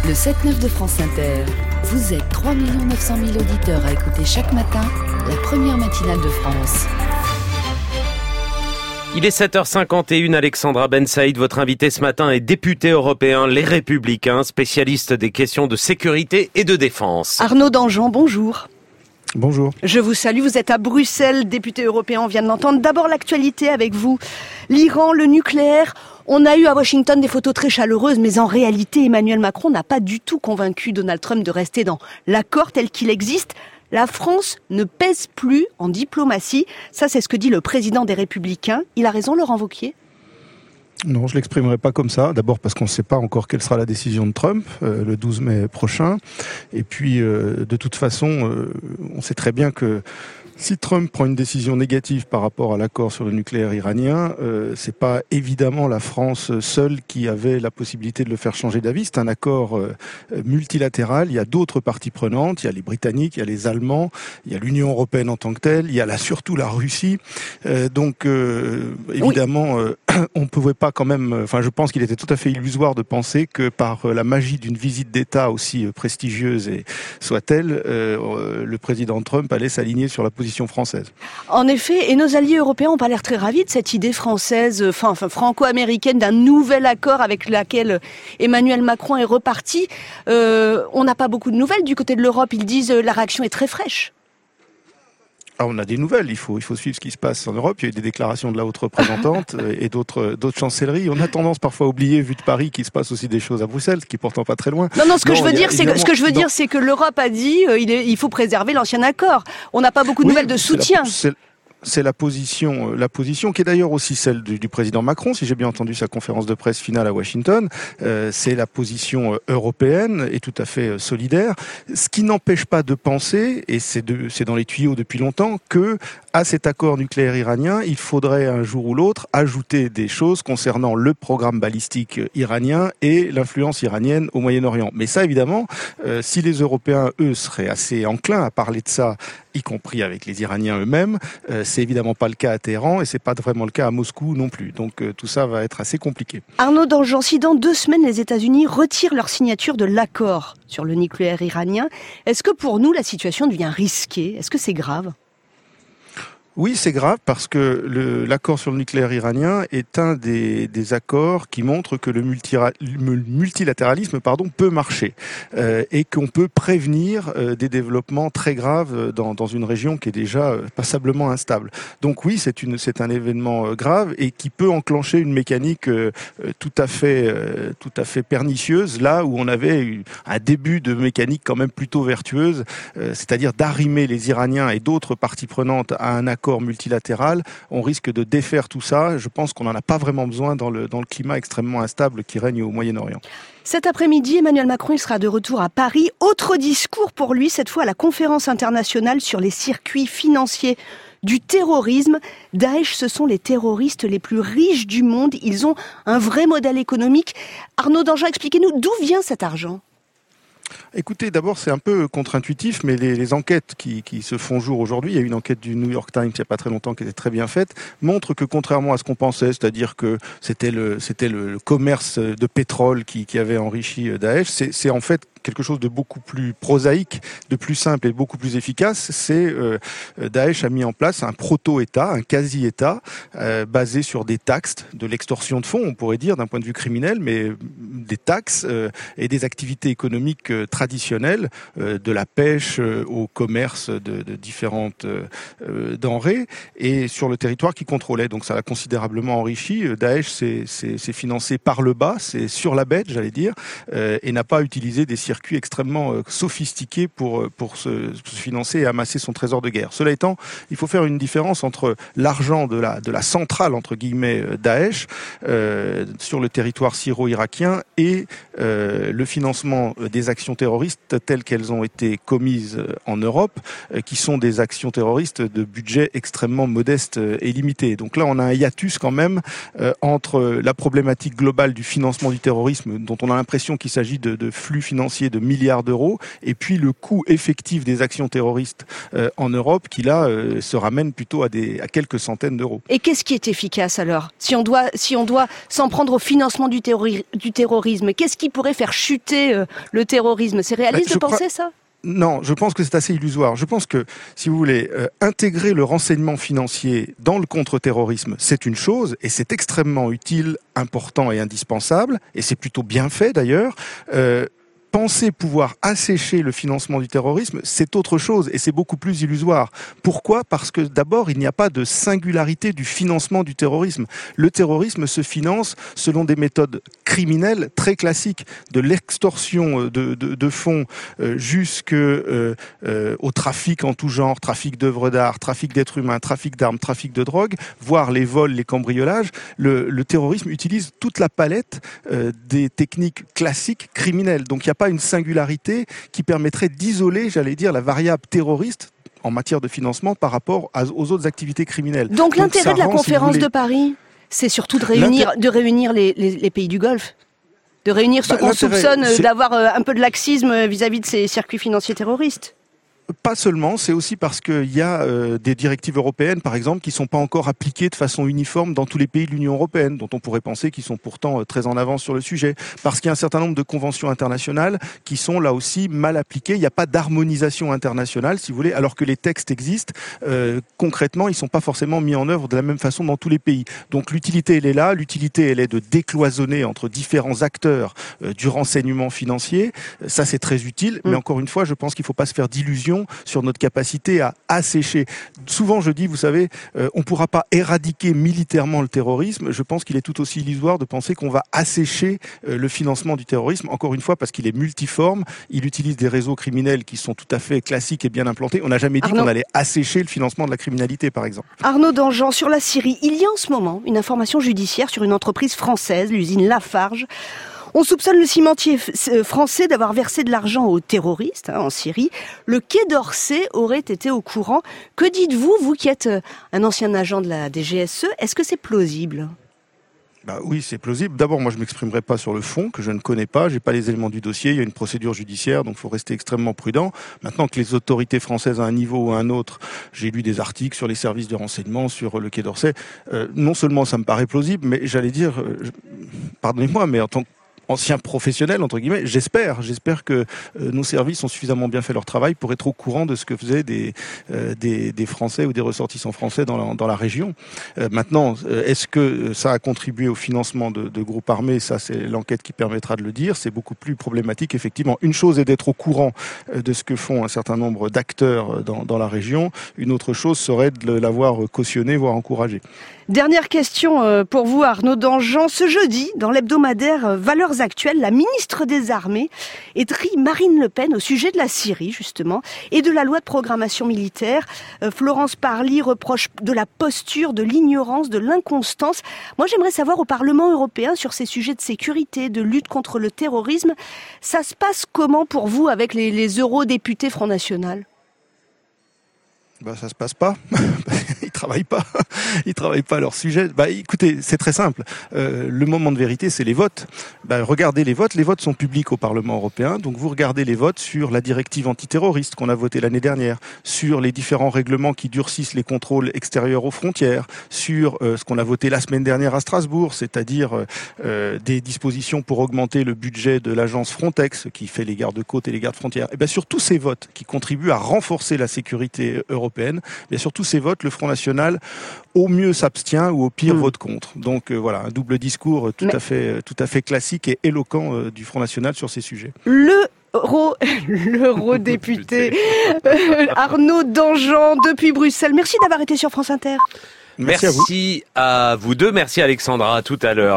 Le 7-9 de France Inter. Vous êtes 3 900 000 auditeurs à écouter chaque matin la première matinale de France. Il est 7h51, Alexandra Ben Saïd, votre invité ce matin est député européen Les Républicains, spécialiste des questions de sécurité et de défense. Arnaud Danjean, bonjour. Bonjour. Je vous salue, vous êtes à Bruxelles, député européen, on vient de l'entendre. D'abord l'actualité avec vous, l'Iran, le nucléaire. On a eu à Washington des photos très chaleureuses, mais en réalité, Emmanuel Macron n'a pas du tout convaincu Donald Trump de rester dans l'accord tel qu'il existe. La France ne pèse plus en diplomatie. Ça, c'est ce que dit le président des Républicains. Il a raison, Laurent Wauquiez ? Non, je l'exprimerai pas comme ça. D'abord parce qu'on ne sait pas encore quelle sera la décision de Trump le 12 mai prochain. Et puis, de toute façon, on sait très bien que si Trump prend une décision négative par rapport à l'accord sur le nucléaire iranien, c'est pas évidemment la France seule qui avait la possibilité de le faire changer d'avis. C'est un accord multilatéral. Il y a d'autres parties prenantes. Il y a les Britanniques, il y a les Allemands, il y a l'Union européenne en tant que telle. Il y a surtout la Russie. Donc évidemment, on ne pouvait pas quand même. Enfin, je pense qu'il était tout à fait illusoire de penser que par la magie d'une visite d'État aussi prestigieuse et soit-elle, le président Trump allait s'aligner sur la position française. En effet, et nos alliés européens n'ont pas l'air très ravis de cette idée française, franco-américaine, d'un nouvel accord avec lequel Emmanuel Macron est reparti. On n'a pas beaucoup de nouvelles du côté de l'Europe. Ils disent la réaction est très fraîche. Ah, on a des nouvelles, il faut suivre ce qui se passe en Europe. Il y a eu des déclarations de la haute représentante et d'autres chancelleries. On a tendance parfois à oublier, vu de Paris, qu'il se passe aussi des choses à Bruxelles, ce qui est pourtant pas très loin. Non, ce que je veux dire, c'est que l'Europe a dit il faut préserver l'ancien accord. On n'a pas beaucoup de nouvelles de soutien. C'est la position qui est d'ailleurs aussi celle du président Macron, si j'ai bien entendu sa conférence de presse finale à Washington. C'est la position européenne et tout à fait solidaire. Ce qui n'empêche pas de penser, et c'est dans les tuyaux depuis longtemps, que à cet accord nucléaire iranien, il faudrait un jour ou l'autre ajouter des choses concernant le programme balistique iranien et l'influence iranienne au Moyen-Orient. Mais ça, évidemment, si les Européens, eux, seraient assez enclins à parler de ça, y compris avec les Iraniens eux-mêmes, c'est évidemment pas le cas à Téhéran et c'est pas vraiment le cas à Moscou non plus. Donc tout ça va être assez compliqué. Arnaud Danjean, si dans 2 semaines les États-Unis retirent leur signature de l'accord sur le nucléaire iranien, est-ce que pour nous la situation devient risquée ? Est-ce que c'est grave ? Oui, c'est grave parce que l'accord sur le nucléaire iranien est un des accords qui montre que le multilatéralisme peut marcher et qu'on peut prévenir des développements très graves dans une région qui est déjà passablement instable. Donc oui, c'est un événement grave et qui peut enclencher une mécanique tout à fait pernicieuse là où on avait eu un début de mécanique quand même plutôt vertueuse, c'est-à-dire d'arrimer les Iraniens et d'autres parties prenantes à un accord multilatéral. On risque de défaire tout ça. Je pense qu'on n'en a pas vraiment besoin dans le climat extrêmement instable qui règne au Moyen-Orient. Cet après-midi, Emmanuel Macron il sera de retour à Paris. Autre discours pour lui, cette fois à la conférence internationale sur les circuits financiers du terrorisme. Daesh, ce sont les terroristes les plus riches du monde. Ils ont un vrai modèle économique. Arnaud Danjean, expliquez-nous d'où vient cet argent ? Écoutez, d'abord, c'est un peu contre-intuitif, mais les enquêtes qui se font jour aujourd'hui, il y a une enquête du New York Times il n'y a pas très longtemps qui était très bien faite, montre que contrairement à ce qu'on pensait, c'est-à-dire que c'était le commerce de pétrole qui avait enrichi Daesh, c'est en fait quelque chose de beaucoup plus prosaïque, de plus simple et beaucoup plus efficace. C'est Daesh a mis en place un proto-État, un quasi-État, basé sur des taxes, de l'extorsion de fonds, on pourrait dire, d'un point de vue criminel, mais des taxes et des activités économiques traditionnelles, de la pêche au commerce de différentes denrées, et sur le territoire qui contrôlait. Donc ça l'a considérablement enrichi. Daesh s'est financé par le bas, c'est sur la bête, j'allais dire, et n'a pas utilisé des circuits extrêmement sophistiqués pour se financer et amasser son trésor de guerre. Cela étant, il faut faire une différence entre l'argent de la centrale, entre guillemets, Daesh, sur le territoire syro-irakien et le financement des actions terroristes telles qu'elles ont été commises en Europe, qui sont des actions terroristes de budget extrêmement modeste et limité. Donc là, on a un hiatus quand même entre la problématique globale du financement du terrorisme, dont on a l'impression qu'il s'agit de flux financiers quantités de milliards d'euros, et puis le coût effectif des actions terroristes en Europe, qui là se ramène plutôt à quelques centaines d'euros. Et qu'est-ce qui est efficace alors ? Si on doit s'en prendre au financement du terrorisme, qu'est-ce qui pourrait faire chuter le terrorisme ? C'est réaliste de penser ça ? Non, je pense que c'est assez illusoire. Je pense que, si vous voulez, intégrer le renseignement financier dans le contre-terrorisme, c'est une chose, et c'est extrêmement utile, important et indispensable, et c'est plutôt bien fait d'ailleurs. Penser pouvoir assécher le financement du terrorisme, c'est autre chose et c'est beaucoup plus illusoire. Pourquoi ? Parce que d'abord, il n'y a pas de singularité du financement du terrorisme. Le terrorisme se finance selon des méthodes criminelles très classiques, de l'extorsion de fonds jusqu'au trafic en tout genre, trafic d'œuvres d'art, trafic d'êtres humains, trafic d'armes, trafic de drogue, voire les vols, les cambriolages. Le terrorisme utilise toute la palette des techniques classiques criminelles. Donc il n'y a pas une singularité qui permettrait d'isoler, j'allais dire, la variable terroriste en matière de financement par rapport aux autres activités criminelles. Donc l'intérêt de la conférence de Paris, c'est surtout de réunir les pays du Golfe, de réunir ceux qu'on soupçonne d'avoir un peu de laxisme vis-à-vis de ces circuits financiers terroristes. Pas seulement, c'est aussi parce qu'il y a des directives européennes, par exemple, qui ne sont pas encore appliquées de façon uniforme dans tous les pays de l'Union européenne, dont on pourrait penser qu'ils sont pourtant très en avance sur le sujet. Parce qu'il y a un certain nombre de conventions internationales qui sont là aussi mal appliquées. Il n'y a pas d'harmonisation internationale, si vous voulez, alors que les textes existent. Concrètement, ils ne sont pas forcément mis en œuvre de la même façon dans tous les pays. Donc l'utilité, elle est là. L'utilité, elle est de décloisonner entre différents acteurs du renseignement financier. Ça, c'est très utile. Mais encore une fois, je pense qu'il ne faut pas se faire d'illusions sur notre capacité à assécher. Souvent, je dis, vous savez, on ne pourra pas éradiquer militairement le terrorisme. Je pense qu'il est tout aussi illusoire de penser qu'on va assécher le financement du terrorisme. Encore une fois, parce qu'il est multiforme. Il utilise des réseaux criminels qui sont tout à fait classiques et bien implantés. On n'a jamais dit qu'on allait assécher le financement de la criminalité, par exemple. Arnaud Danjean, sur la Syrie, il y a en ce moment une information judiciaire sur une entreprise française, l'usine Lafarge. On soupçonne le cimentier français d'avoir versé de l'argent aux terroristes en Syrie. Le Quai d'Orsay aurait été au courant. Que dites-vous, vous qui êtes un ancien agent de la DGSE, est-ce que c'est plausible ? Oui, c'est plausible. D'abord, moi, je m'exprimerai pas sur le fond, que je ne connais pas. J'ai pas les éléments du dossier. Il y a une procédure judiciaire, donc il faut rester extrêmement prudent. Maintenant que les autorités françaises à un niveau ou à un autre, j'ai lu des articles sur les services de renseignement, sur le Quai d'Orsay. Non seulement ça me paraît plausible, mais j'allais dire, pardonnez-moi, mais en tant ancien professionnel, entre guillemets, j'espère que nos services ont suffisamment bien fait leur travail pour être au courant de ce que faisaient des Français ou des ressortissants français dans la région. Maintenant, est-ce que ça a contribué au financement de groupes armés ? Ça, c'est l'enquête qui permettra de le dire. C'est beaucoup plus problématique, effectivement. Une chose est d'être au courant de ce que font un certain nombre d'acteurs dans la région. Une autre chose serait de l'avoir cautionné, voire encouragé. Dernière question pour vous, Arnaud Danjean. Ce jeudi, dans l'hebdomadaire Valeurs Actuelles, la ministre des Armées écrit Marine Le Pen au sujet de la Syrie, justement, et de la loi de programmation militaire. Florence Parly reproche de la posture, de l'ignorance, de l'inconstance. Moi, j'aimerais savoir au Parlement européen, sur ces sujets de sécurité, de lutte contre le terrorisme, ça se passe comment pour vous avec les eurodéputés Front National ? Ça se passe pas. Ils travaillent pas à leur sujet. Écoutez, c'est très simple. Le moment de vérité, c'est les votes. Regardez les votes. Les votes sont publics au Parlement européen. Donc vous regardez les votes sur la directive antiterroriste qu'on a votée l'année dernière, sur les différents règlements qui durcissent les contrôles extérieurs aux frontières, sur ce qu'on a voté la semaine dernière à Strasbourg, c'est-à-dire des dispositions pour augmenter le budget de l'agence Frontex, qui fait les gardes-côtes et les gardes-frontières. Et sur tous ces votes qui contribuent à renforcer la sécurité européenne, bien sur tous ces votes, le Front National, au mieux s'abstient ou au pire vote contre. Donc voilà, un double discours tout à fait classique et éloquent du Front National sur ces sujets. L'eurodéputé Arnaud Danjean depuis Bruxelles. Merci d'avoir été sur France Inter. Merci à vous deux. Merci Alexandra. À tout à l'heure.